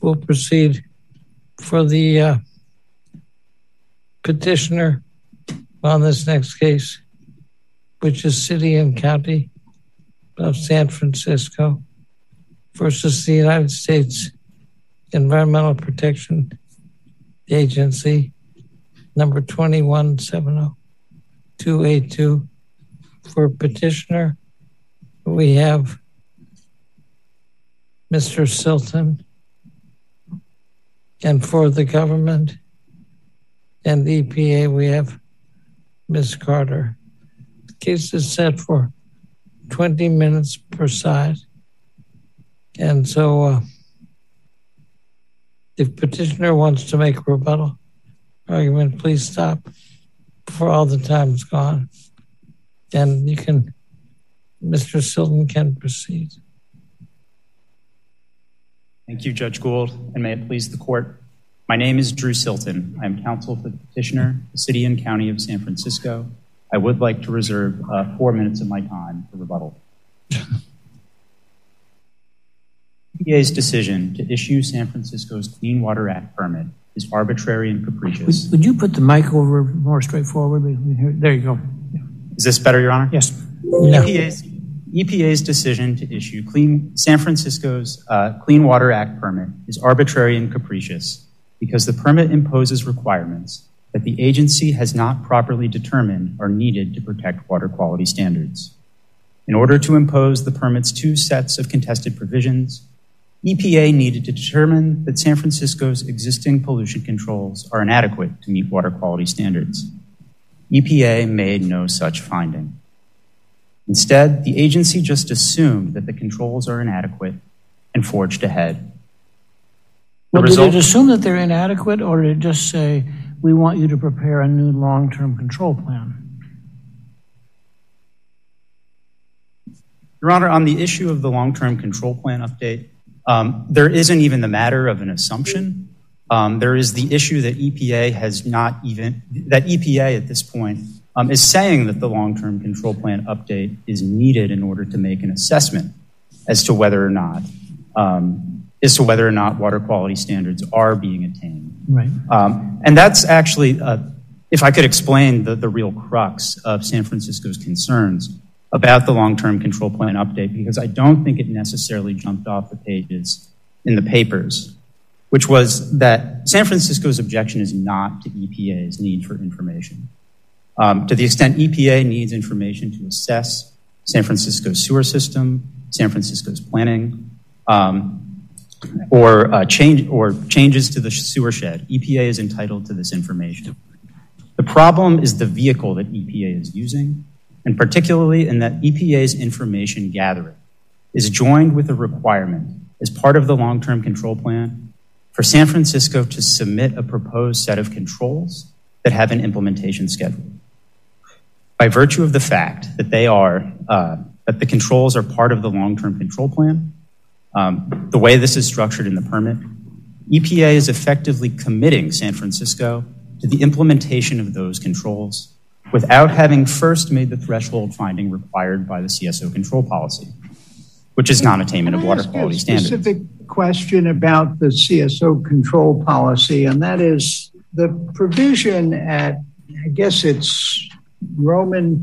We'll proceed for the petitioner on this next case, which is City and County of San Francisco versus the United States Environmental Protection Agency, number 2170282. For petitioner, we have Mr. Silton, and for the government and EPA, we have Ms. Carter. The case is set for 20 minutes per side. And so if petitioner wants to make a rebuttal argument, please stop before all the time's gone. And you can, Mr. Silton can proceed. Thank you, Judge Gould, and may it please the court. My name is Drew Silton. I'm counsel for the petitioner, the City and County of San Francisco. I would like to reserve 4 minutes of my time for rebuttal. EPA's decision to issue San Francisco's Clean Water Act permit is arbitrary and capricious. Would you put the mic over more straightforward? There you go. Is this better, Your Honor? Yes. No. EPA's decision to issue San Francisco's Clean Water Act permit is arbitrary and capricious because the permit imposes requirements that the agency has not properly determined are needed to protect water quality standards. In order to impose the permit's two sets of contested provisions, EPA needed to determine that San Francisco's existing pollution controls are inadequate to meet water quality standards. EPA made no such finding. Instead, the agency just assumed that the controls are inadequate and forged ahead. Well, did it assume that they're inadequate, or did it just say, we want you to prepare a new long-term control plan? Your Honor, on the issue of the long-term control plan update, there isn't even the matter of an assumption. There is the issue that EPA at this point is saying that the long-term control plan update is needed in order to make an assessment as to whether or not water quality standards are being attained. Right. And that's actually, if I could explain the real crux of San Francisco's concerns about the long-term control plan update, because I don't think it necessarily jumped off the pages in the papers, which was that San Francisco's objection is not to EPA's need for information. To the extent EPA needs information to assess San Francisco's sewer system, San Francisco's planning, or changes to the sewer shed, EPA is entitled to this information. The problem is the vehicle that EPA is using, and particularly in that EPA's information gathering is joined with a requirement as part of the long-term control plan for San Francisco to submit a proposed set of controls that have an implementation schedule. By virtue of the fact that that the controls are part of the long-term control plan, the way this is structured in the permit, EPA is effectively committing San Francisco to the implementation of those controls without having first made the threshold finding required by the CSO control policy, which is non-attainment of water quality standards. A specific question about the CSO control policy, and that is the provision at, I guess it's Roman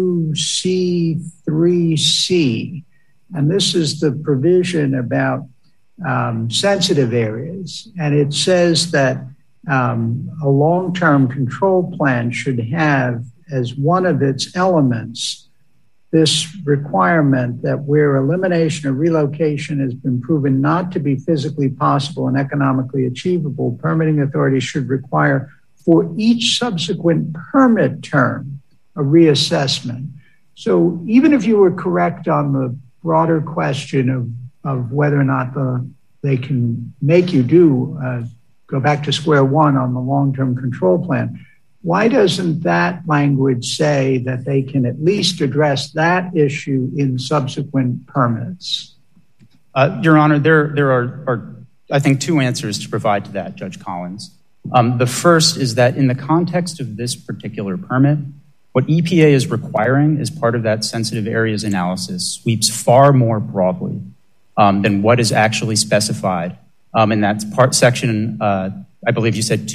2C3C, and this is the provision about sensitive areas, and it says that a long-term control plan should have as one of its elements this requirement that where elimination or relocation has been proven not to be physically possible and economically achievable, permitting authorities should require for each subsequent permit term a reassessment. So even if you were correct on the broader question of whether or not they can make you go back to square one on the long-term control plan, why doesn't that language say that they can at least address that issue in subsequent permits? Your Honor, there are, I think, two answers to provide to that, Judge Collins. The first is that in the context of this particular permit, what EPA is requiring as part of that sensitive areas analysis sweeps far more broadly than what is actually specified and that's section, I believe you said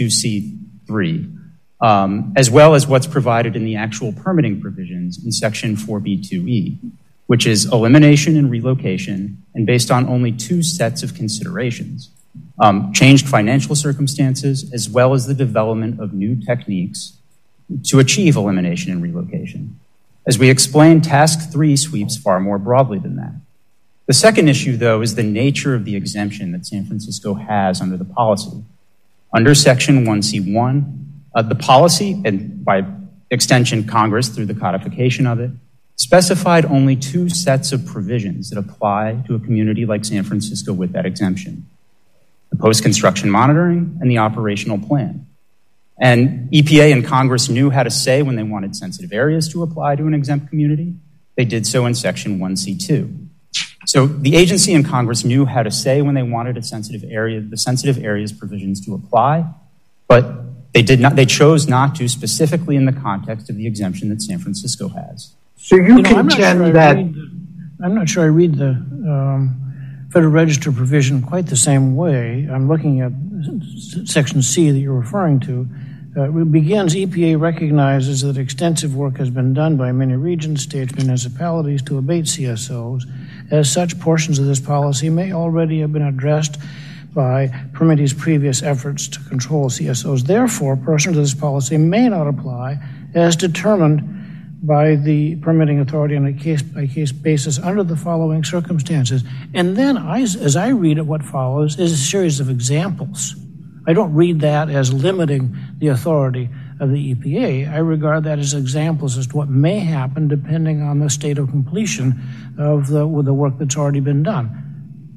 2C3, as well as what's provided in the actual permitting provisions in section 4B2E, which is elimination and relocation, and based on only two sets of considerations, changed financial circumstances, as well as the development of new techniques to achieve elimination and relocation. As we explained, task 3 sweeps far more broadly than that. The second issue, though, is the nature of the exemption that San Francisco has under the policy. Under section 1C1, the policy, and by extension Congress through the codification of it, specified only two sets of provisions that apply to a community like San Francisco with that exemption: the post-construction monitoring and the operational plan. And EPA and Congress knew how to say when they wanted sensitive areas to apply to an exempt community. They did so in section 1C2. So the agency and Congress knew how to say when they wanted the sensitive areas provisions to apply, but they chose not to, specifically in the context of the exemption that San Francisco has. So you contend that... I'm not sure I read the Federal Register provision quite the same way. I'm looking at section C that you're referring to. It begins, EPA recognizes that extensive work has been done by many regions, states, municipalities to abate CSOs. As such, portions of this policy may already have been addressed by permittees' previous efforts to control CSOs. Therefore, portions of this policy may not apply as determined by the permitting authority on a case-by-case basis under the following circumstances. And then, as I read it, what follows is a series of examples. I don't read that as limiting the authority of the EPA. I regard that as examples as to what may happen depending on the state of completion of the work that's already been done.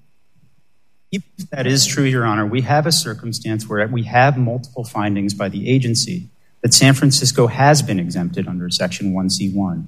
If that is true, Your Honor, we have a circumstance where we have multiple findings by the agency that San Francisco has been exempted under section 1C1.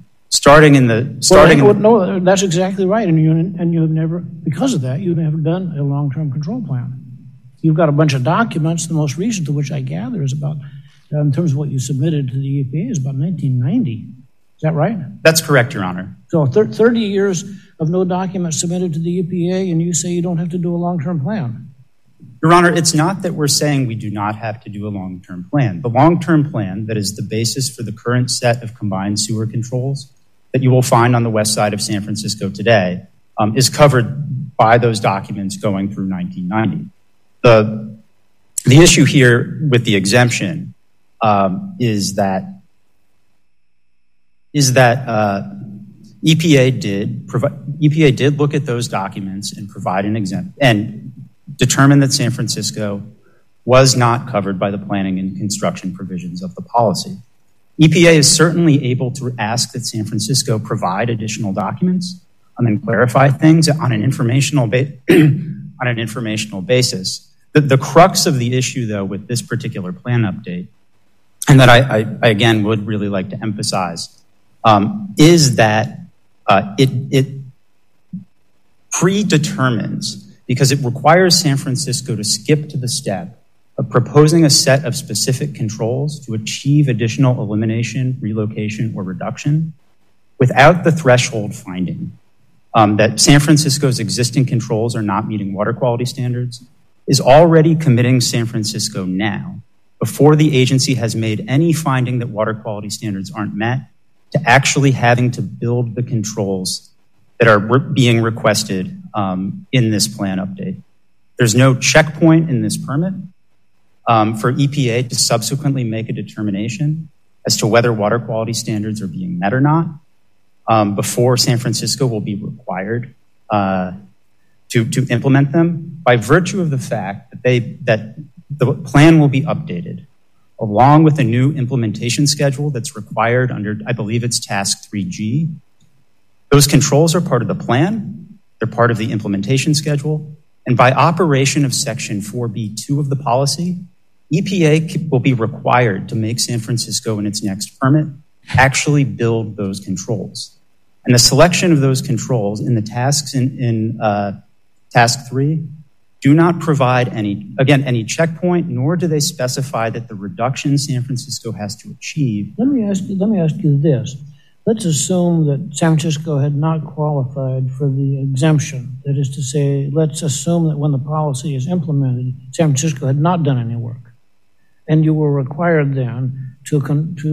No, that's exactly right. And you've never, because of that, you've never done a long-term control plan. You've got a bunch of documents, the most recent of which I gather is about, in terms of what you submitted to the EPA, is about 1990. Is that right? That's correct, Your Honor. So 30 years of no documents submitted to the EPA, and you say you don't have to do a long-term plan. Your Honor, it's not that we're saying we do not have to do a long-term plan. The long-term plan that is the basis for the current set of combined sewer controls that you will find on the west side of San Francisco today is covered by those documents going through 1990. The issue here with the exemption is that EPA did look at those documents and provide an exemption and determined that San Francisco was not covered by the planning and construction provisions of the policy. EPA is certainly able to ask that San Francisco provide additional documents and clarify things on an informational basis. The crux of the issue, though, with this particular plan update, and that I again would really like to emphasize, is that it predetermines, because it requires San Francisco to skip to the step of proposing a set of specific controls to achieve additional elimination, relocation, or reduction without the threshold finding that San Francisco's existing controls are not meeting water quality standards, is already committing San Francisco now, before the agency has made any finding that water quality standards aren't met, to actually having to build the controls that are being requested in this plan update. There's no checkpoint in this permit for EPA to subsequently make a determination as to whether water quality standards are being met or not before San Francisco will be required to implement them, by virtue of the fact that the plan will be updated along with a new implementation schedule that's required under, I believe it's task 3G. Those controls are part of the plan, they're part of the implementation schedule, and by operation of section 4B2 of the policy, EPA will be required to make San Francisco in its next permit actually build those controls. And the selection of those controls in the tasks in task 3 do not provide any checkpoint, nor do they specify that the reduction San Francisco has to achieve. Let me ask you this. Let's assume that San Francisco had not qualified for the exemption. That is to say, let's assume that when the policy is implemented, San Francisco had not done any work, and you were required then to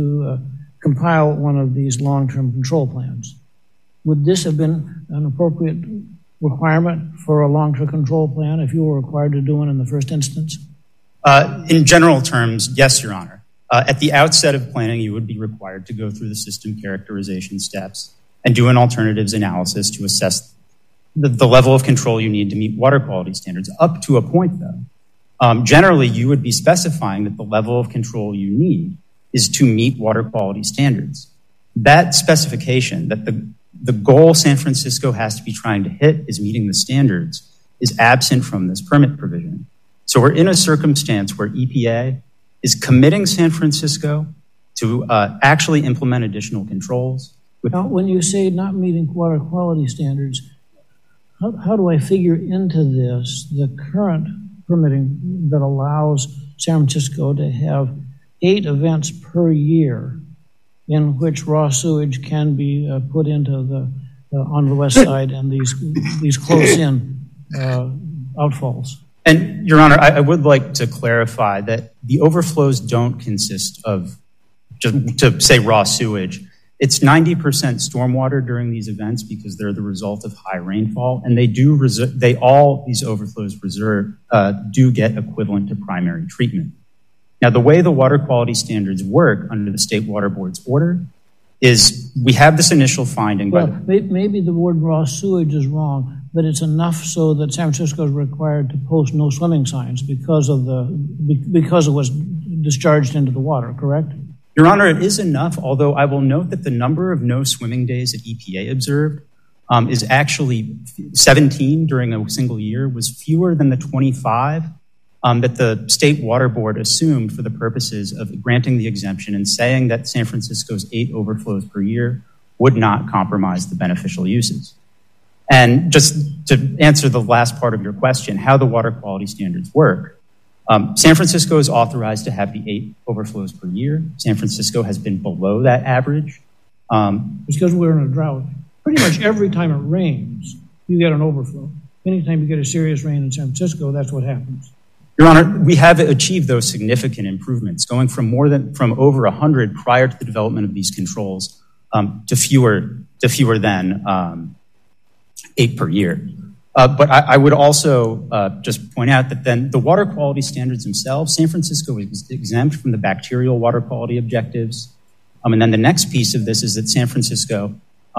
compile one of these long-term control plans. Would this have been an appropriate requirement for a long-term control plan if you were required to do one in the first instance? In general terms, yes, Your Honor. At the outset of planning, you would be required to go through the system characterization steps and do an alternatives analysis to assess the level of control you need to meet water quality standards. Up to a point, though, generally you would be specifying that the level of control you need is to meet water quality standards. That specification, that the goal San Francisco has to be trying to hit is meeting the standards, is absent from this permit provision. So we're in a circumstance where EPA is committing San Francisco to actually implement additional controls. Now, when you say not meeting water quality standards, how do I figure into this the current permitting that allows San Francisco to have 8 events per year in which raw sewage can be put into on the west side and these close-in outfalls? And, Your Honor, I would like to clarify that the overflows don't consist of, just to say, raw sewage. It's 90% stormwater during these events because they're the result of high rainfall, and all these overflows do get equivalent to primary treatment. Now, the way the water quality standards work under the State Water Board's order is we have this initial finding. Well, maybe the word raw sewage is wrong, but it's enough so that San Francisco is required to post no swimming signs because it was discharged into the water, correct? Your Honor, it is enough, although I will note that the number of no swimming days that EPA observed is actually 17 during a single year, was fewer than the 25 that the State Water Board assumed for the purposes of granting the exemption and saying that San Francisco's 8 overflows per year would not compromise the beneficial uses. And just to answer the last part of your question, how the water quality standards work, San Francisco is authorized to have the 8 overflows per year. San Francisco has been below that average. Because we're in a drought. Pretty much every time it rains, you get an overflow. Anytime you get a serious rain in San Francisco, that's what happens. Your Honor, we have achieved those significant improvements, going from over 100 prior to the development of these controls to fewer than 8 per year. But I would also just point out that then the water quality standards themselves, San Francisco is exempt from the bacterial water quality objectives. And then the next piece of this is that San Francisco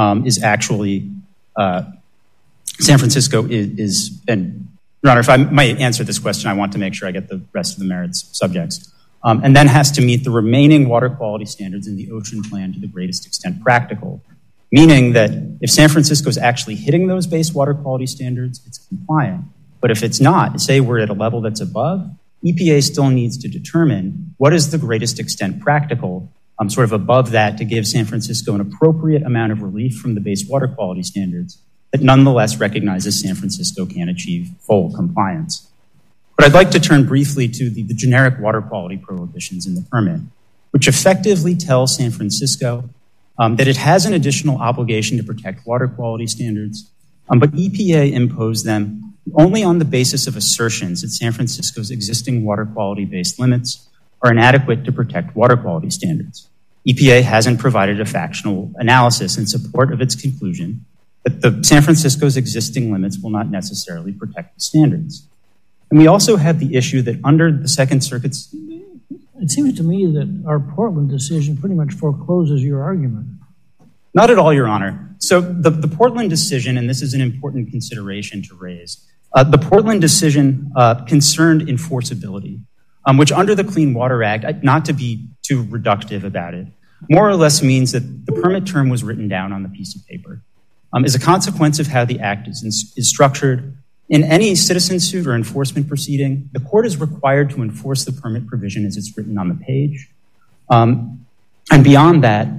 is, and Your Honor, if I might answer this question, I want to make sure I get the rest of the merits subjects. And then has to meet the remaining water quality standards in the ocean plan to the greatest extent practical, meaning that if San Francisco is actually hitting those base water quality standards, it's compliant. But if it's not, say we're at a level that's above, EPA still needs to determine what is the greatest extent practical, sort of above that, to give San Francisco an appropriate amount of relief from the base water quality standards that nonetheless recognizes San Francisco can achieve full compliance. But I'd like to turn briefly to the generic water quality prohibitions in the permit, which effectively tell San Francisco that it has an additional obligation to protect water quality standards, but EPA imposed them only on the basis of assertions that San Francisco's existing water quality-based limits are inadequate to protect water quality standards. EPA hasn't provided a factual analysis in support of its conclusion that the San Francisco's existing limits will not necessarily protect the standards. And we also have the issue that under the Second Circuit's... It seems to me that our Portland decision pretty much forecloses your argument. Not at all, Your Honor. So the Portland decision, and this is an important consideration to raise, the Portland decision concerned enforceability, which under the Clean Water Act, not to be too reductive about it, more or less means that the permit term was written down on the piece of paper. As a consequence of how the act is structured, in any citizen suit or enforcement proceeding, the court is required to enforce the permit provision as it's written on the page. And beyond that,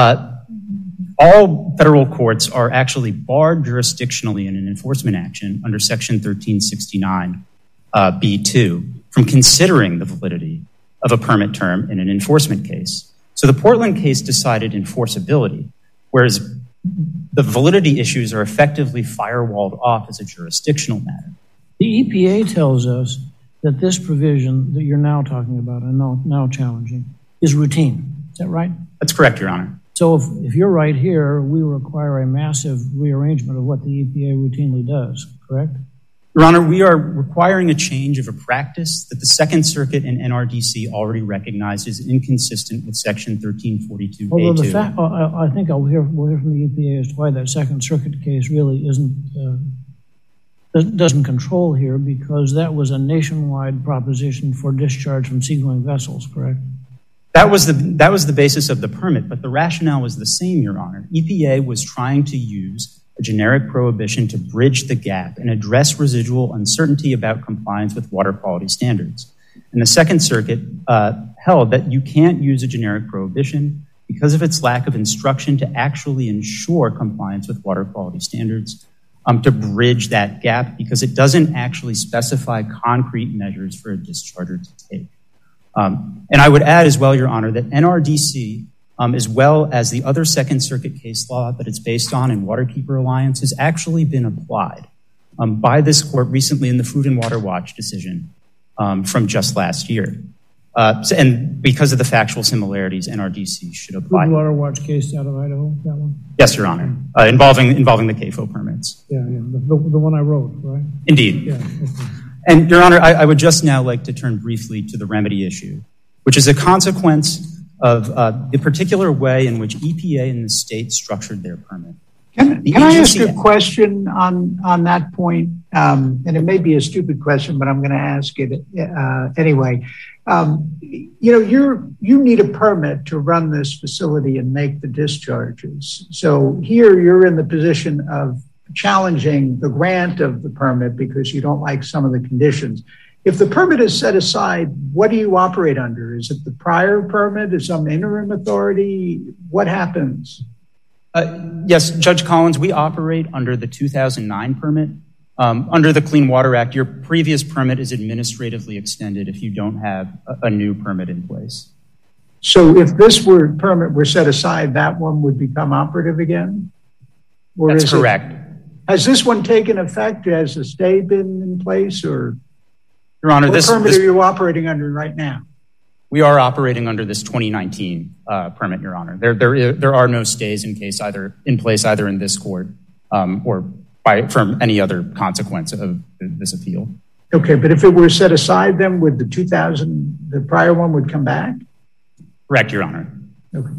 all federal courts are actually barred jurisdictionally in an enforcement action under Section 1369 B2 from considering the validity of a permit term in an enforcement case. So the Portland case decided enforceability. whereas the validity issues are effectively firewalled off as a jurisdictional matter. The EPA tells us that this provision that you're now talking about and now challenging is routine. Is that right? That's correct, Your Honor. So if you're right here, we require a massive rearrangement of what the EPA routinely does, correct? Your Honor, we are requiring a change of a practice that the Second Circuit and NRDC already recognized as inconsistent with Section 1342A2. Although I think we'll hear from the EPA as to why that Second Circuit case really doesn't control here, because that was a nationwide proposition for discharge from seagoing vessels, correct? That was the basis of the permit, but the rationale was the same, Your Honor. EPA was trying to use a generic prohibition to bridge the gap and address residual uncertainty about compliance with water quality standards. And the Second Circuit held that you can't use a generic prohibition because of its lack of instruction to actually ensure compliance with water quality standards, to bridge that gap, because it doesn't actually specify concrete measures for a discharger to take. And I would add as well, Your Honor, that NRDC, as well as the other Second Circuit case law that it's based on in Waterkeeper Alliance, has actually been applied by this court recently in the Food and Water Watch decision from just last year. And because of the factual similarities, NRDC should apply. Food and Water Watch case out of Idaho, that one? Yes, Your Honor, involving the CAFO permits. Yeah, the one I wrote, right? Indeed. Yeah, okay. And, Your Honor, I would just now like to turn briefly to the remedy issue, which is a consequence of the particular way in which EPA and the state structured their permit. Can I ask a question on that point? And it may be a stupid question, but I'm going to ask it anyway. You need a permit to run this facility and make the discharges. So here you're in the position of challenging the grant of the permit because you don't like some of the conditions. If the permit is set aside, what do you operate under? Is it the prior permit? Is some interim authority? What happens? Yes, Judge Collins, we operate under the 2009 permit. Under the Clean Water Act, your previous permit is administratively extended if you don't have a new permit in place. So if this permit were set aside, that one would become operative again? Or that's correct. Has this one taken effect? Has the stay been in place? Or Your Honor, what permit are you operating under right now? We are operating under this 2019 permit, Your Honor. There are no stays in place either in this court or from any other consequence of this appeal. Okay, but if it were set aside, then would the prior one would come back? Correct, Your Honor. Okay.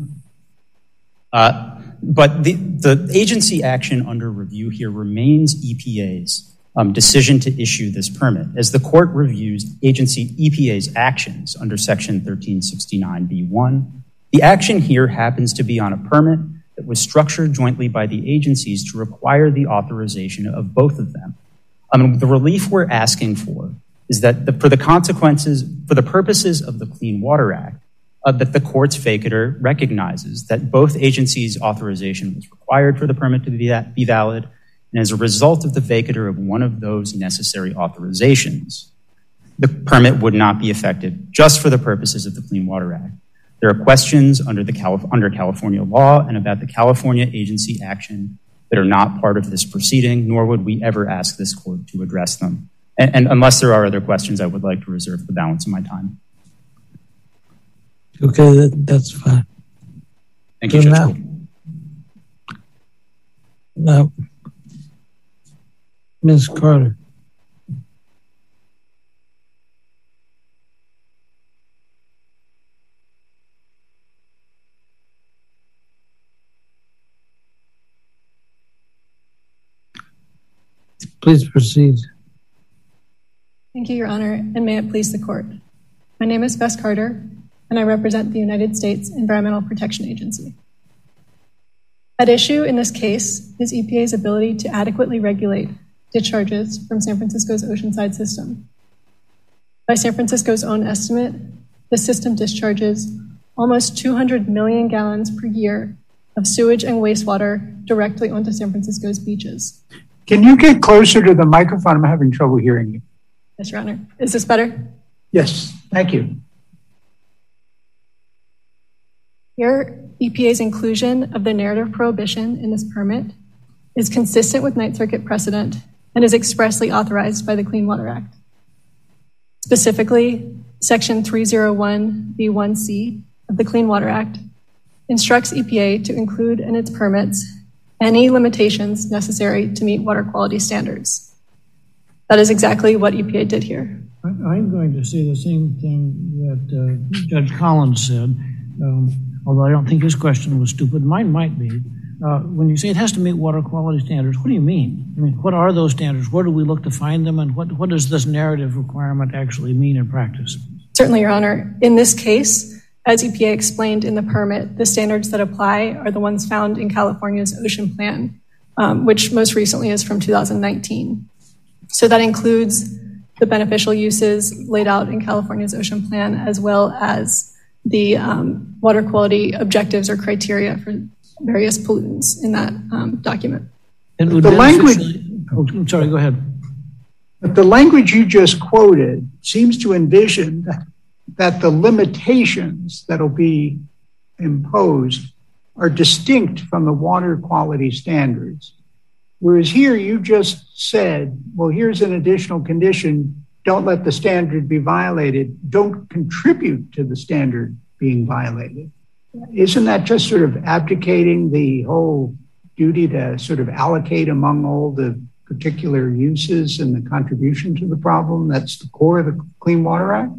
But the agency action under review here remains EPA's decision to issue this permit. As the court reviews EPA's actions under Section 1369B1, the action here happens to be on a permit that was structured jointly by the agencies to require the authorization of both of them. The relief we're asking for is that for the purposes of the Clean Water Act, that the court's vacatur recognizes that both agencies' authorization was required for the permit to be valid, and as a result of the vacatur of one of those necessary authorizations, the permit would not be effective just for the purposes of the Clean Water Act. There are questions under California law and about the California agency action that are not part of this proceeding, nor would we ever ask this court to address them. And unless there are other questions, I would like to reserve the balance of my time. Okay, that's fine. Thank you, Judge. Now, Ms. Carter. Please proceed. Thank you, Your Honor, and may it please the court. My name is Bess Carter, and I represent the United States Environmental Protection Agency. At issue in this case is EPA's ability to adequately regulate discharges from San Francisco's Oceanside system. By San Francisco's own estimate, the system discharges almost 200 million gallons per year of sewage and wastewater directly onto San Francisco's beaches. Can you get closer to the microphone? I'm having trouble hearing you. Yes, Your Honor. Is this better? Yes, thank you. Here, EPA's inclusion of the narrative prohibition in this permit is consistent with Ninth Circuit precedent and is expressly authorized by the Clean Water Act. Specifically, Section 301(b)(1)(c) of the Clean Water Act instructs EPA to include in its permits any limitations necessary to meet water quality standards. That is exactly what EPA did here. I'm going to say the same thing that Judge Collins said, although I don't think his question was stupid. Mine might be. When you say it has to meet water quality standards, what do you mean? I mean, what are those standards? Where do we look to find them? And what does this narrative requirement actually mean in practice? Certainly, Your Honor. In this case, as EPA explained in the permit, the standards that apply are the ones found in California's Ocean Plan, which most recently is from 2019. So that includes the beneficial uses laid out in California's Ocean Plan, as well as the water quality objectives or criteria for various pollutants in that document. And the language, I'm sorry, go ahead. The language you just quoted seems to envision that the limitations that will be imposed are distinct from the water quality standards. Whereas here you just said, well, here's an additional condition. Don't let the standard be violated. Don't contribute to the standard being violated. Isn't that just sort of abdicating the whole duty to sort of allocate among all the particular uses and the contribution to the problem? That's the core of the Clean Water Act?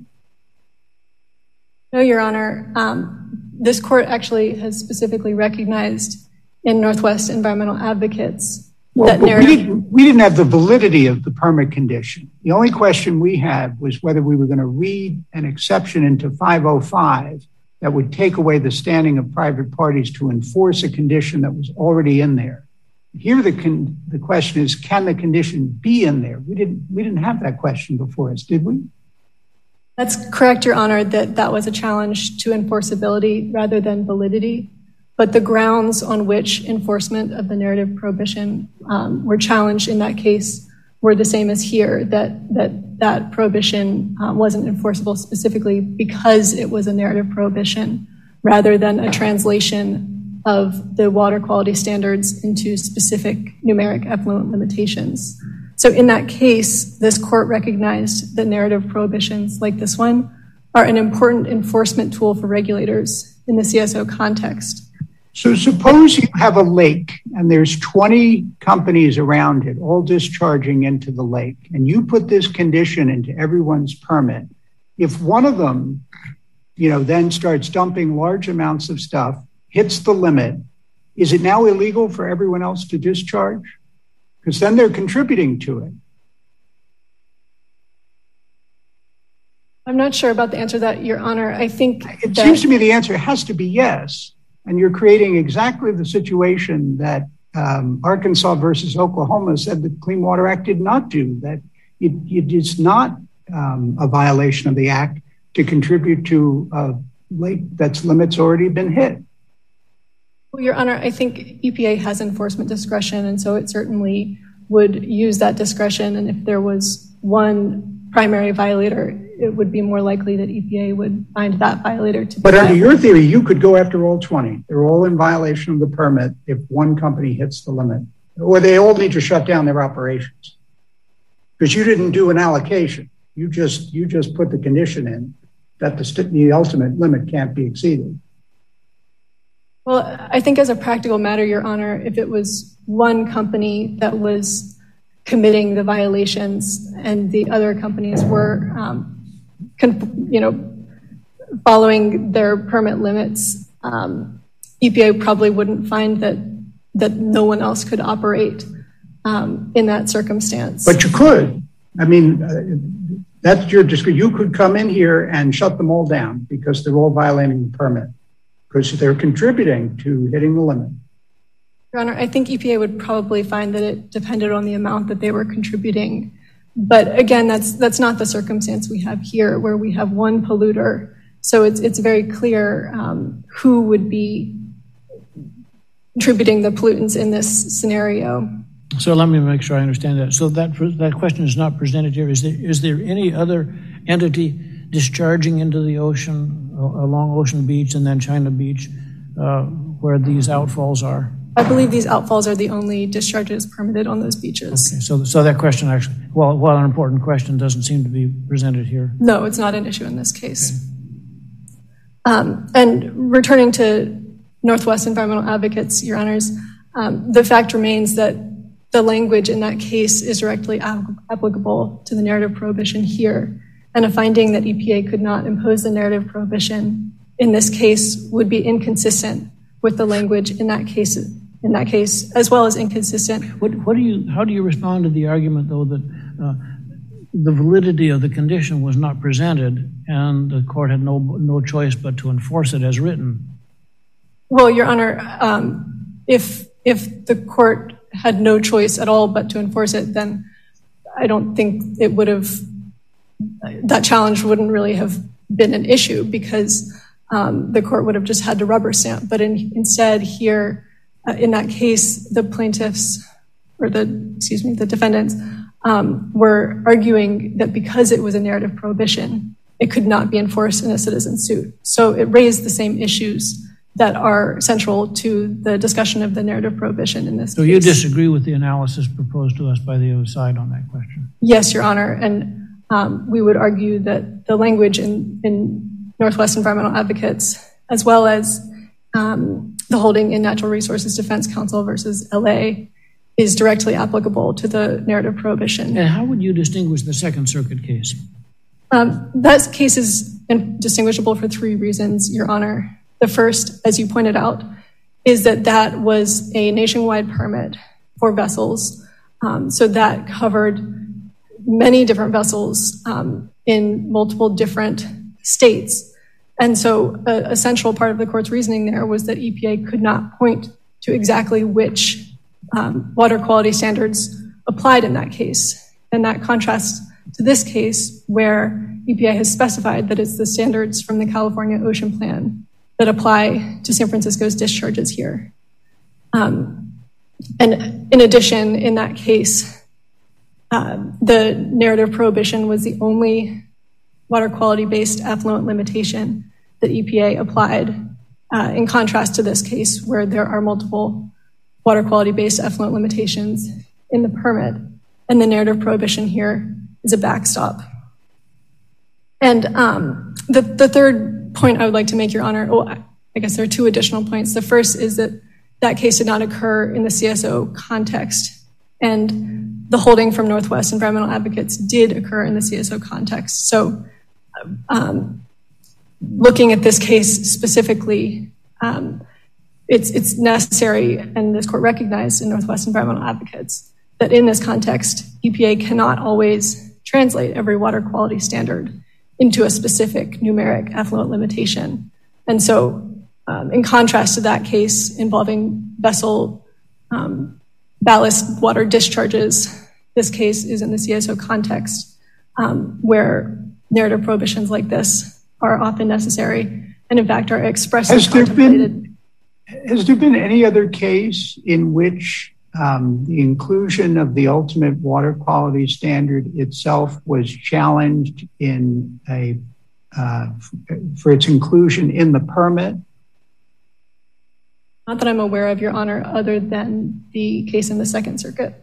No, Your Honor. This court actually has specifically recognized in Northwest Environmental Advocates that narrative. We didn't have the validity of the permit condition. The only question we had was whether we were going to read an exception into 505 that would take away the standing of private parties to enforce a condition that was already in there. Here, the question is, can the condition be in there? We didn't have that question before us, did we? That's correct, Your Honor, that was a challenge to enforceability rather than validity. But the grounds on which enforcement of the narrative prohibition were challenged in that case were the same as here, that prohibition wasn't enforceable specifically because it was a narrative prohibition rather than a translation of the water quality standards into specific numeric effluent limitations. So in that case, this court recognized that narrative prohibitions like this one are an important enforcement tool for regulators in the CSO context. So suppose you have a lake and there's 20 companies around it, all discharging into the lake, and you put this condition into everyone's permit. If one of them, then starts dumping large amounts of stuff, hits the limit, is it now illegal for everyone else to discharge? Because then they're contributing to it. I'm not sure about the answer to that, Your Honor. I think it seems to me the answer has to be yes. And you're creating exactly the situation that Arkansas versus Oklahoma said the Clean Water Act did not do, that it is not a violation of the act to contribute to a lake that's limits already been hit. Well, Your Honor, I think EPA has enforcement discretion, and so it certainly would use that discretion. And if there was one primary violator, it would be more likely that EPA would find that violator to be. But under your theory, you could go after all 20. They're all in violation of the permit if one company hits the limit, or they all need to shut down their operations because you didn't do an allocation. You just put the condition in that the ultimate limit can't be exceeded. Well, I think as a practical matter, Your Honor, if it was one company that was committing the violations and the other companies were, following their permit limits, EPA probably wouldn't find that no one else could operate in that circumstance. But you could. I mean, that's your discretion. You could come in here and shut them all down because they're all violating the permit because they're contributing to hitting the limit. Your Honor, I think EPA would probably find that it depended on the amount that they were contributing. But again, that's not the circumstance we have here, where we have one polluter. So it's very clear who would be contributing the pollutants in this scenario. So let me make sure I understand that. So that question is not presented here. Is there any other entity discharging into the ocean along Ocean Beach and then China Beach where these outfalls are? I believe these outfalls are the only discharges permitted on those beaches. Okay, so that question actually, while an important question, doesn't seem to be presented here. No, it's not an issue in this case. Okay. And returning to Northwest Environmental Advocates, Your Honors, the fact remains that the language in that case is directly applicable to the narrative prohibition here, and a finding that EPA could not impose the narrative prohibition in this case would be inconsistent with the language in that case, as well as inconsistent. How do you respond to the argument, though, that the validity of the condition was not presented and the court had no choice but to enforce it as written? Well, Your Honor, if the court had no choice at all but to enforce it, then I don't think it would have, that challenge wouldn't really have been an issue, because the court would have just had to rubber stamp. But instead here, in that case, the plaintiffs, or the defendants, were arguing that because it was a narrative prohibition, it could not be enforced in a citizen suit. So it raised the same issues that are central to the discussion of the narrative prohibition in this case. So you disagree with the analysis proposed to us by the other side on that question? Yes, Your Honor, and we would argue that the language in Northwest Environmental Advocates, as well as the holding in Natural Resources Defense Council versus LA, is directly applicable to the narrative prohibition. And how would you distinguish the Second Circuit case? That case is distinguishable for three reasons, Your Honor. The first, as you pointed out, is that was a nationwide permit for vessels. So that covered many different vessels in multiple different states. And so a central part of the court's reasoning there was that EPA could not point to exactly which water quality standards applied in that case. And that contrasts to this case, where EPA has specified that it's the standards from the California Ocean Plan that apply to San Francisco's discharges here. And in addition, in that case, the narrative prohibition was the only water quality-based effluent limitation that EPA applied, in contrast to this case, where there are multiple water quality-based effluent limitations in the permit, and the narrative prohibition here is a backstop. And the third point I would like to make, Your Honor, I guess there are two additional points. The first is that case did not occur in the CSO context, and the holding from Northwest Environmental Advocates did occur in the CSO context. So looking at this case specifically, it's necessary, and this court recognized in Northwest Environmental Advocates, that in this context, EPA cannot always translate every water quality standard into a specific numeric effluent limitation. And so in contrast to that case involving vessel ballast water discharges, this case is in the CSO context, where narrative prohibitions like this are often necessary, and in fact are expressly contemplated. Has there been any other case in which the inclusion of the ultimate water quality standard itself was challenged in for its inclusion in the permit? Not that I'm aware of, Your Honor, other than the case in the Second Circuit.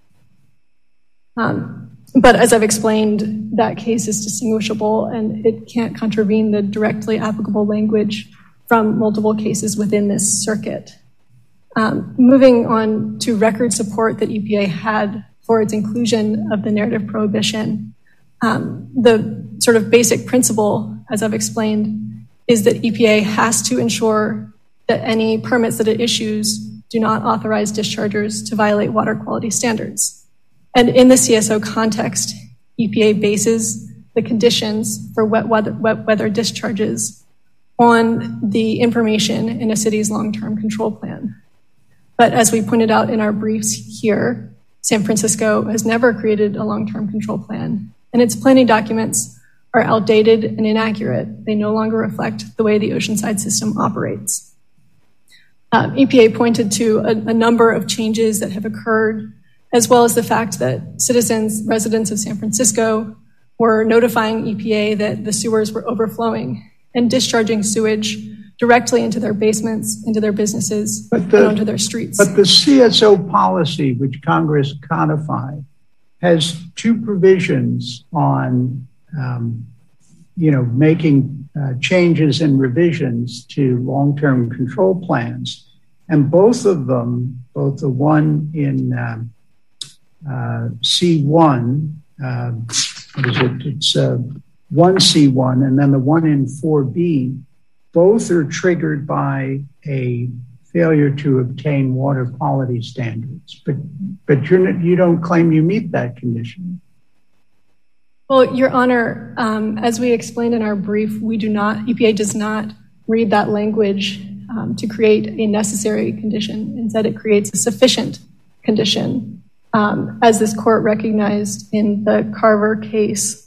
But as I've explained, that case is distinguishable, and it can't contravene the directly applicable language from multiple cases within this circuit. Moving on to record support that EPA had for its inclusion of the narrative prohibition, the sort of basic principle, as I've explained, is that EPA has to ensure that any permits that it issues do not authorize dischargers to violate water quality standards. And in the CSO context, EPA bases the conditions for wet weather discharges on the information in a city's long-term control plan. But as we pointed out in our briefs here, San Francisco has never created a long-term control plan, and its planning documents are outdated and inaccurate. They no longer reflect the way the Oceanside system operates. EPA pointed to a number of changes that have occurred, as well as the fact that residents of San Francisco were notifying EPA that the sewers were overflowing and discharging sewage directly into their basements, into their businesses, and onto their streets. But the CSO policy, which Congress codified, has two provisions on, making changes and revisions to long-term control plans. And both of them, both the one in C1, what is it? It's 1C1, and then the one in 4B, both are triggered by a failure to obtain water quality standards. But you don't claim you meet that condition. Well, Your Honor, as we explained in our brief, EPA does not read that language to create a necessary condition. Instead, it creates a sufficient condition. As this court recognized in the Carver case,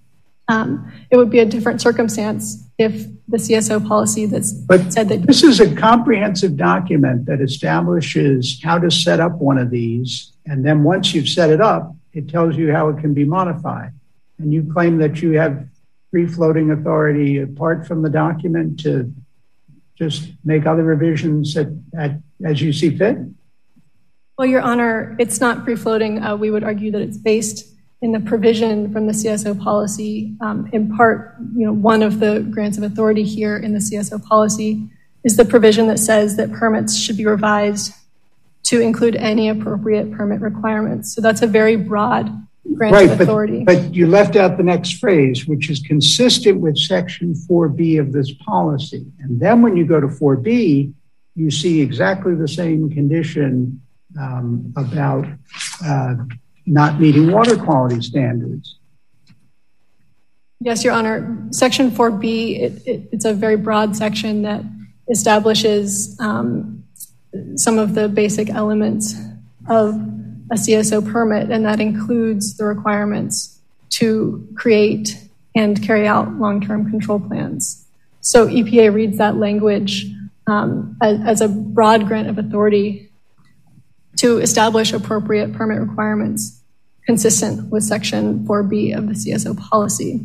it would be a different circumstance if the CSO policy said that... This is a comprehensive document that establishes how to set up one of these. And then once you've set it up, it tells you how it can be modified. And you claim that you have free-floating authority apart from the document to just make other revisions as you see fit? Well, Your Honor, it's not free-floating. We would argue that it's based in the provision from the CSO policy. In part, one of the grants of authority here in the CSO policy is the provision that says that permits should be revised to include any appropriate permit requirements. So that's a very broad grant of authority. But you left out the next phrase, which is consistent with Section 4B of this policy. And then when you go to 4B, you see exactly the same condition about not meeting water quality standards. Yes, Your Honor. Section 4B, it's a very broad section that establishes some of the basic elements of a CSO permit, and that includes the requirements to create and carry out long-term control plans. So EPA reads that language as a broad grant of authority to establish appropriate permit requirements consistent with Section 4B of the CSO policy.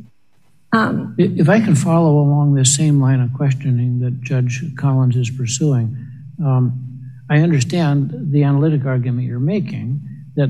If I can follow along this same line of questioning that Judge Collins is pursuing, I understand the analytic argument you're making that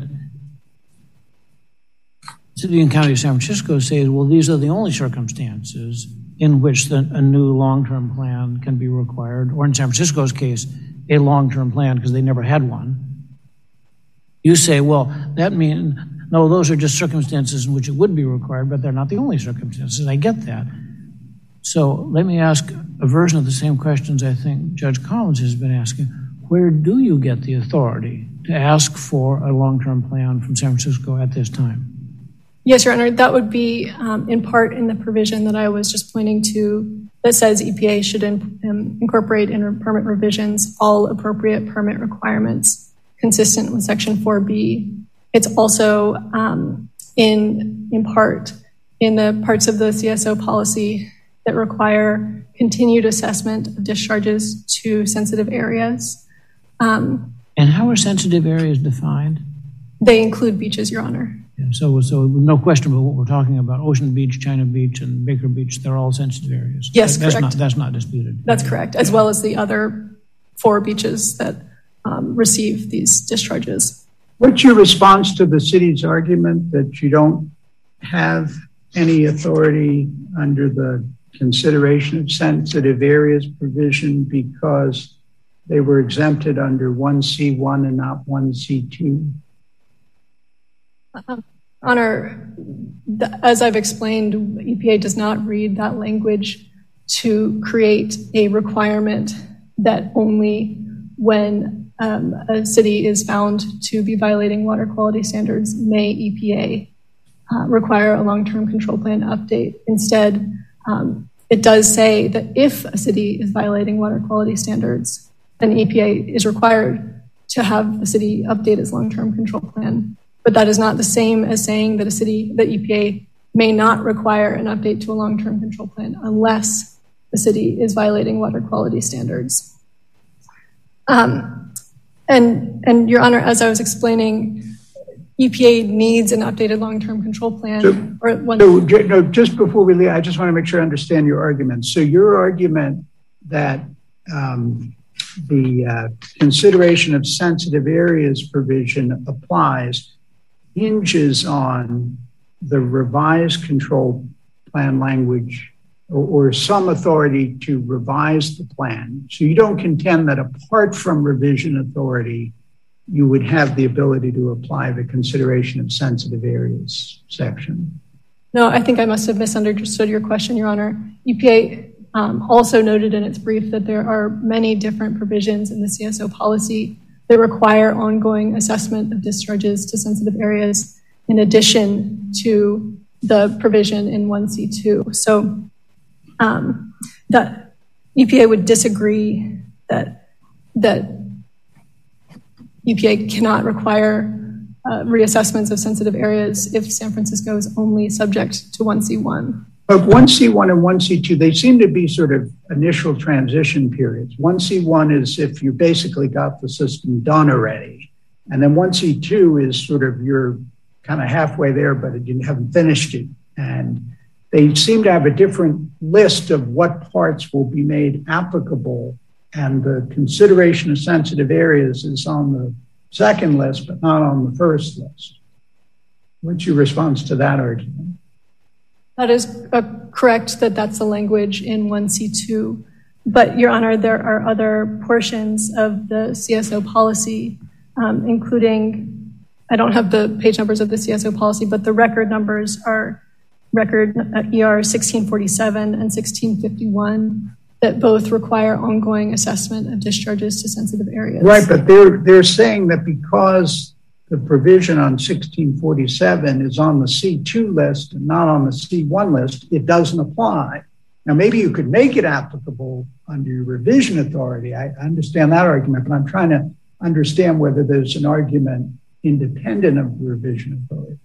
City and County of San Francisco says, well, these are the only circumstances in which a new long-term plan can be required, or in San Francisco's case, a long-term plan because they never had one. You say, well, that means, no, those are just circumstances in which it would be required, but they're not the only circumstances. I get that. So let me ask a version of the same questions I think Judge Collins has been asking. Where do you get the authority to ask for a long-term plan from San Francisco at this time? Yes, Your Honor, that would be in part in the provision that I was just pointing to that says EPA should incorporate in permit revisions all appropriate permit requirements consistent with Section 4B. It's also in part in the parts of the CSO policy that require continued assessment of discharges to sensitive areas. And how are sensitive areas defined? They include beaches, Your Honor. Yeah, so no question about what we're talking about. Ocean Beach, China Beach, and Baker Beach, they're all sensitive areas. Yes, correct. That's not disputed. That's correct, as well as the other 4 beaches that receive these discharges. What's your response to the city's argument that you don't have any authority under the consideration of sensitive areas provision because they were exempted under 1C1 and not 1C2? Honor, as I've explained, EPA does not read that language to create a requirement that only when a city is found to be violating water quality standards may EPA require a long-term control plan update. Instead, it does say that if a city is violating water quality standards, then EPA is required to have the city update its long-term control plan. But that is not the same as saying that that EPA may not require an update to a long-term control plan unless the city is violating water quality standards. And Your Honor, as I was explaining, EPA needs an updated long-term control plan. Just before we leave, I just want to make sure I understand your argument. So your argument that the consideration of sensitive areas provision applies hinges on the revised control plan language or some authority to revise the plan. So you don't contend that apart from revision authority, you would have the ability to apply the consideration of sensitive areas section. No, I think I must have misunderstood your question, Your Honor. EPA also noted in its brief that there are many different provisions in the CSO policy that require ongoing assessment of discharges to sensitive areas in addition to the provision in 1C2. So that EPA would disagree that EPA cannot require reassessments of sensitive areas if San Francisco is only subject to 1C1. But 1C1 and 1C2, they seem to be sort of initial transition periods. 1C1 is if you basically got the system done already. And then 1C2 is sort of you're kind of halfway there, but you haven't finished it. And they seem to have a different list of what parts will be made applicable. And the consideration of sensitive areas is on the second list, but not on the first list. What's your response to that argument? That is correct that that's the language in 1C2. But, Your Honor, there are other portions of the CSO policy, including, I don't have the page numbers of the CSO policy, but the record numbers are record ER 1647 and 1651 that both require ongoing assessment of discharges to sensitive areas. Right, but they're saying that because the provision on 1647 is on the C2 list and not on the C1 list, it doesn't apply. Now, maybe you could make it applicable under your revision authority. I understand that argument, but I'm trying to understand whether there's an argument independent of the revision authority.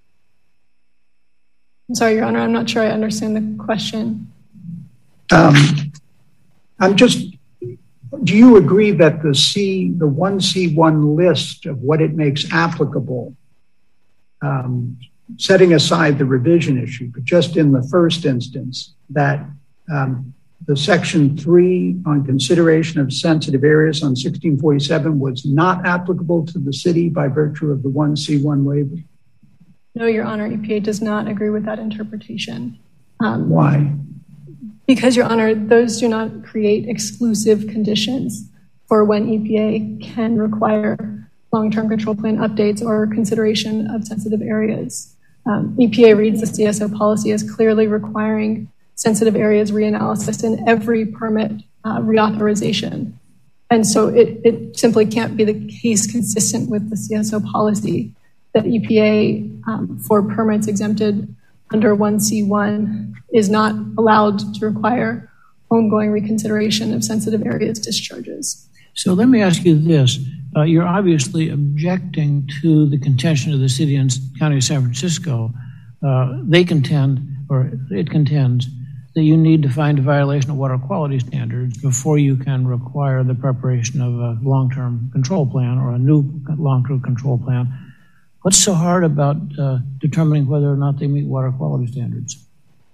I'm sorry, Your Honor, I'm not sure I understand the question. Do you agree that the 1C1 list of what it makes applicable, setting aside the revision issue, but just in the first instance, that the section 3 on consideration of sensitive areas on 1647 was not applicable to the city by virtue of the 1C1 waiver? No, Your Honor, EPA does not agree with that interpretation. Why? Because, Your Honor, those do not create exclusive conditions for when EPA can require long-term control plan updates or consideration of sensitive areas. EPA reads the CSO policy as clearly requiring sensitive areas reanalysis in every permit reauthorization. And so it simply can't be the case consistent with the CSO policy that EPA for permits exempted under 1C1 is not allowed to require ongoing reconsideration of sensitive areas discharges. So let me ask you this. You're obviously objecting to the contention of the city and county of San Francisco. It contends that you need to find a violation of water quality standards before you can require the preparation of a long-term control plan or a new long-term control plan. What's so hard about determining whether or not they meet water quality standards?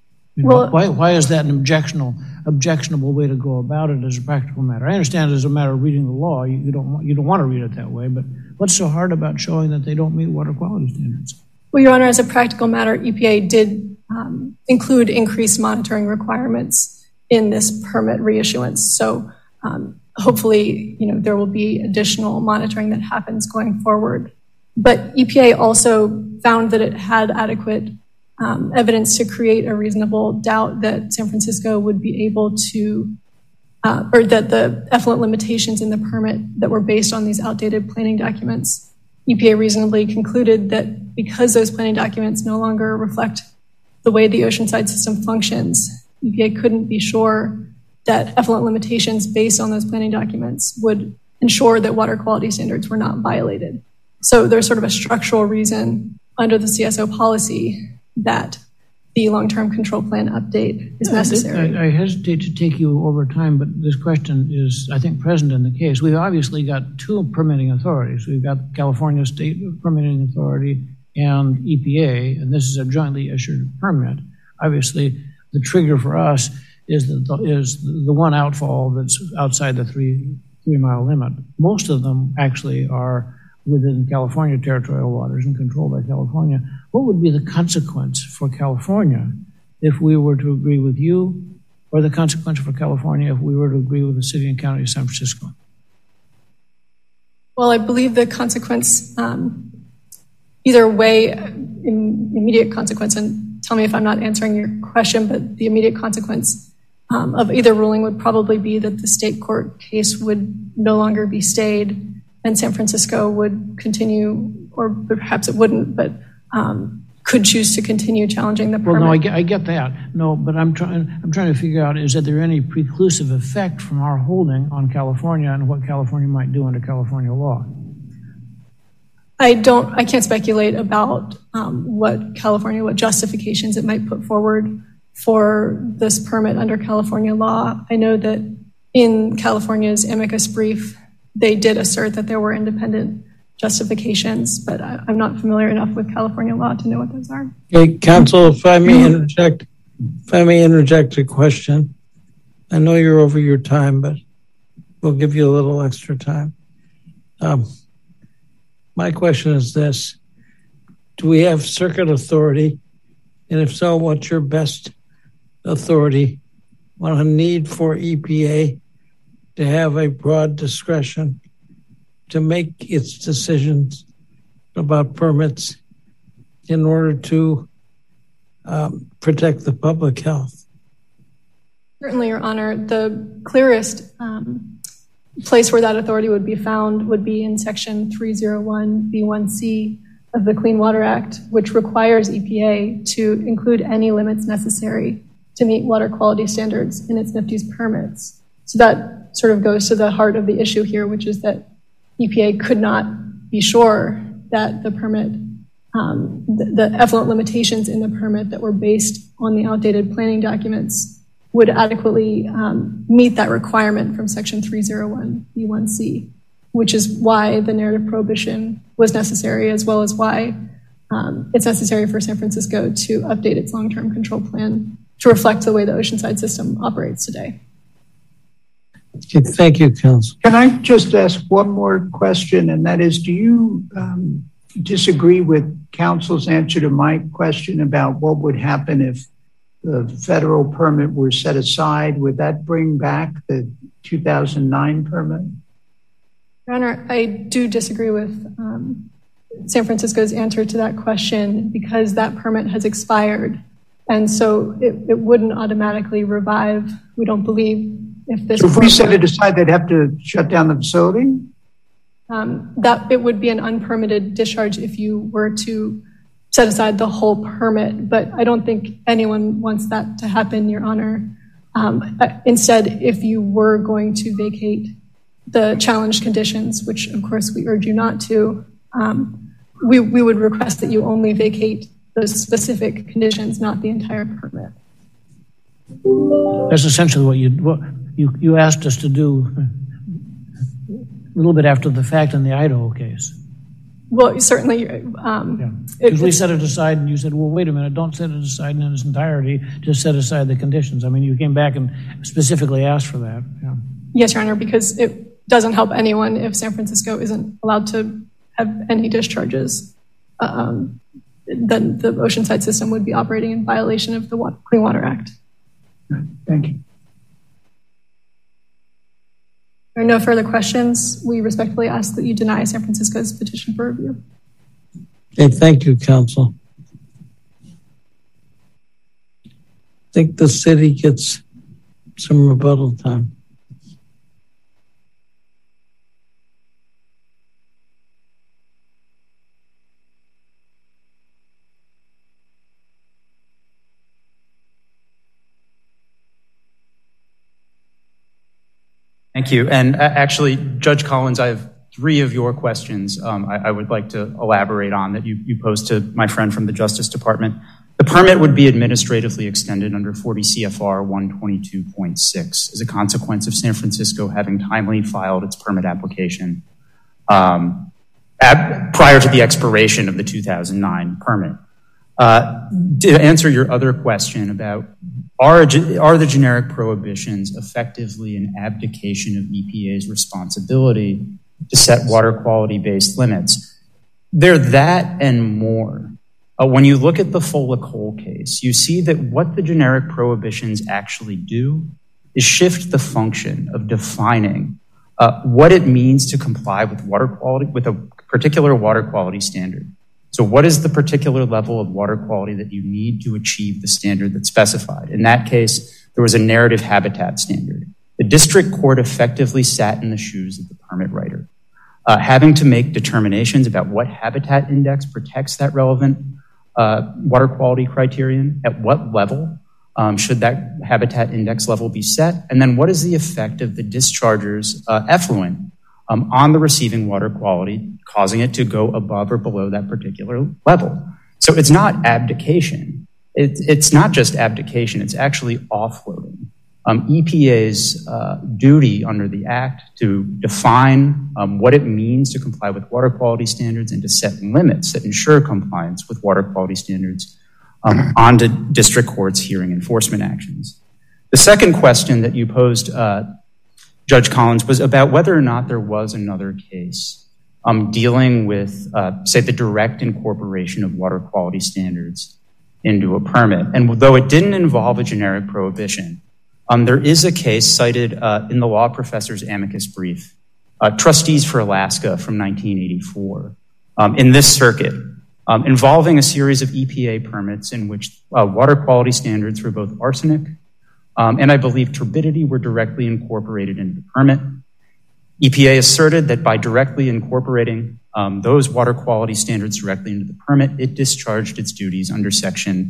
Why is that an objectionable way to go about it as a practical matter? I understand as a matter of reading the law, you don't want to read it that way, but what's so hard about showing that they don't meet water quality standards? Well, Your Honor, as a practical matter, EPA did include increased monitoring requirements in this permit reissuance. So hopefully, there will be additional monitoring that happens going forward. But EPA also found that it had adequate evidence to create a reasonable doubt that San Francisco would be able to, or that the effluent limitations in the permit that were based on these outdated planning documents, EPA reasonably concluded that because those planning documents no longer reflect the way the Oceanside system functions, EPA couldn't be sure that effluent limitations based on those planning documents would ensure that water quality standards were not violated. So there's sort of a structural reason under the CSO policy that the long-term control plan update is necessary. I hesitate to take you over time, but this question is, I think, present in the case. We've obviously got two permitting authorities. We've got California State Permitting Authority and EPA, and this is a jointly issued permit. Obviously, the trigger for us is the one outfall that's outside the 3 mile limit. Most of them actually are within California territorial waters and controlled by California. What would be the consequence for California if we were to agree with you, or the consequence for California if we were to agree with the city and county of San Francisco? Well, I believe the consequence, either way, immediate consequence, and tell me if I'm not answering your question, but the immediate consequence of either ruling would probably be that the state court case would no longer be stayed and San Francisco would continue, or perhaps it wouldn't, but could choose to continue challenging the permit. Well, no, I get that. No, but I'm trying to figure out, is that there any preclusive effect from our holding on California and what California might do under California law? I can't speculate about what justifications it might put forward for this permit under California law. I know that in California's amicus brief, they did assert that there were independent justifications, but I'm not familiar enough with California law to know what those are. Okay, counsel, if I may interject a question. I know you're over your time, but we'll give you a little extra time. My question is this: do we have circuit authority? And if so, what's your best authority on a need for EPA to have a broad discretion to make its decisions about permits in order to protect the public health? Certainly, Your Honor. The clearest place where that authority would be found would be in Section 301B1C of the Clean Water Act, which requires EPA to include any limits necessary to meet water quality standards in its NFT's permits. So that sort of goes to the heart of the issue here, which is that EPA could not be sure that the permit, the effluent limitations in the permit that were based on the outdated planning documents would adequately meet that requirement from Section 301B1C, which is why the narrative prohibition was necessary, as well as why it's necessary for San Francisco to update its long-term control plan to reflect the way the Oceanside system operates today. Okay, thank you, Counsel. Can I just ask one more question, and that is, do you disagree with Counsel's answer to my question about what would happen if the federal permit were set aside? Would that bring back the 2009 permit? Your Honor, I do disagree with San Francisco's answer to that question because that permit has expired. And so it wouldn't automatically revive, we don't believe. So if we set it aside, they'd have to shut down the facility? That it would be an unpermitted discharge if you were to set aside the whole permit, but I don't think anyone wants that to happen, Your Honor. Instead, if you were going to vacate the challenge conditions, which of course we urge you not to, we would request that you only vacate those specific conditions, not the entire permit. That's essentially what you asked us to do a little bit after the fact in the Idaho case. Well, certainly. Because we set it aside and you said, well, wait a minute, don't set it aside in its entirety, just set aside the conditions. I mean, you came back and specifically asked for that. Yeah. Yes, Your Honor, because it doesn't help anyone if San Francisco isn't allowed to have any discharges. Then the Oceanside system would be operating in violation of the Clean Water Act. Thank you. There are no further questions. We respectfully ask that you deny San Francisco's petition for review. Okay, thank you, Counsel. I think the city gets some rebuttal time. Thank you. And actually, Judge Collins, I have 3 of your questions I would like to elaborate on that you posed to my friend from the Justice Department. The permit would be administratively extended under 40 CFR 122.6 as a consequence of San Francisco having timely filed its permit application prior to the expiration of the 2009 permit. To answer your other question about are the generic prohibitions effectively an abdication of EPA's responsibility to set water quality-based limits, they're that and more. When you look at the Foley-Cole case, you see that what the generic prohibitions actually do is shift the function of defining what it means to comply with water quality, with a particular water quality standard. So what is the particular level of water quality that you need to achieve the standard that's specified? In that case, there was a narrative habitat standard. The district court effectively sat in the shoes of the permit writer, having to make determinations about what habitat index protects that relevant water quality criterion, at what level should that habitat index level be set, and then what is the effect of the discharger's effluent on the receiving water quality, causing it to go above or below that particular level. So it's not abdication. It's not just abdication, it's actually offloading. EPA's duty under the Act to define what it means to comply with water quality standards and to set limits that ensure compliance with water quality standards onto district courts' hearing enforcement actions. The second question that you posed, Judge Collins, was about whether or not there was another case dealing with, say, the direct incorporation of water quality standards into a permit. And though it didn't involve a generic prohibition, there is a case cited in the law professor's amicus brief, Trustees for Alaska from 1984, in this circuit, involving a series of EPA permits in which water quality standards for both arsenic and I believe turbidity were directly incorporated into the permit. EPA asserted that by directly incorporating those water quality standards directly into the permit, it discharged its duties under Section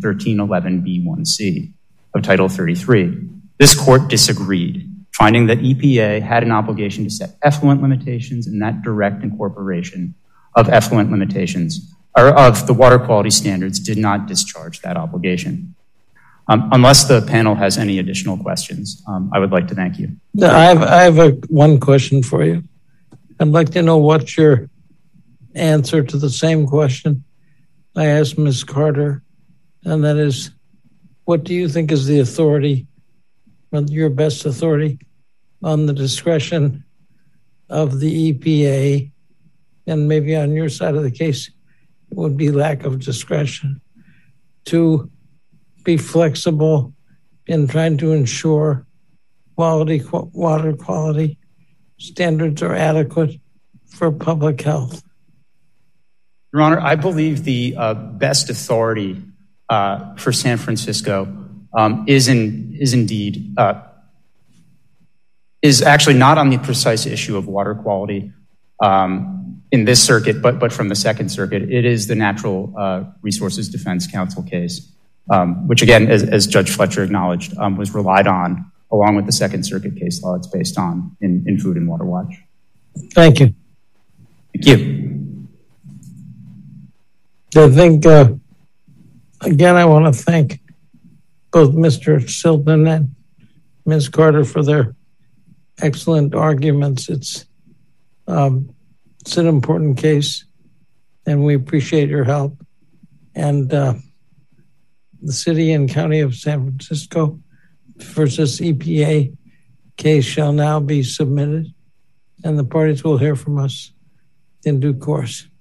1311B1C of Title 33. This court disagreed, finding that EPA had an obligation to set effluent limitations, and that direct incorporation of effluent limitations or of the water quality standards did not discharge that obligation. Unless the panel has any additional questions, I would like to thank you. I have one question for you. I'd like to know what's your answer to the same question I asked Ms. Carter, and that is, what do you think is the authority, your best authority, on the discretion of the EPA, and maybe on your side of the case, it would be lack of discretion, to be flexible in trying to ensure water quality standards are adequate for public health? Your Honor, I believe the best authority for San Francisco is actually not on the precise issue of water quality in this circuit, but from the Second Circuit. It is the Natural Resources Defense Council case, which again, as Judge Fletcher acknowledged, was relied on along with the Second Circuit case law it's based on in Food and Water Watch. Thank you. Thank you. I think, again, I want to thank both Mr. Silton and Ms. Carter for their excellent arguments. It's an important case, and we appreciate your help. And the City and County of San Francisco versus EPA case shall now be submitted, and the parties will hear from us in due course.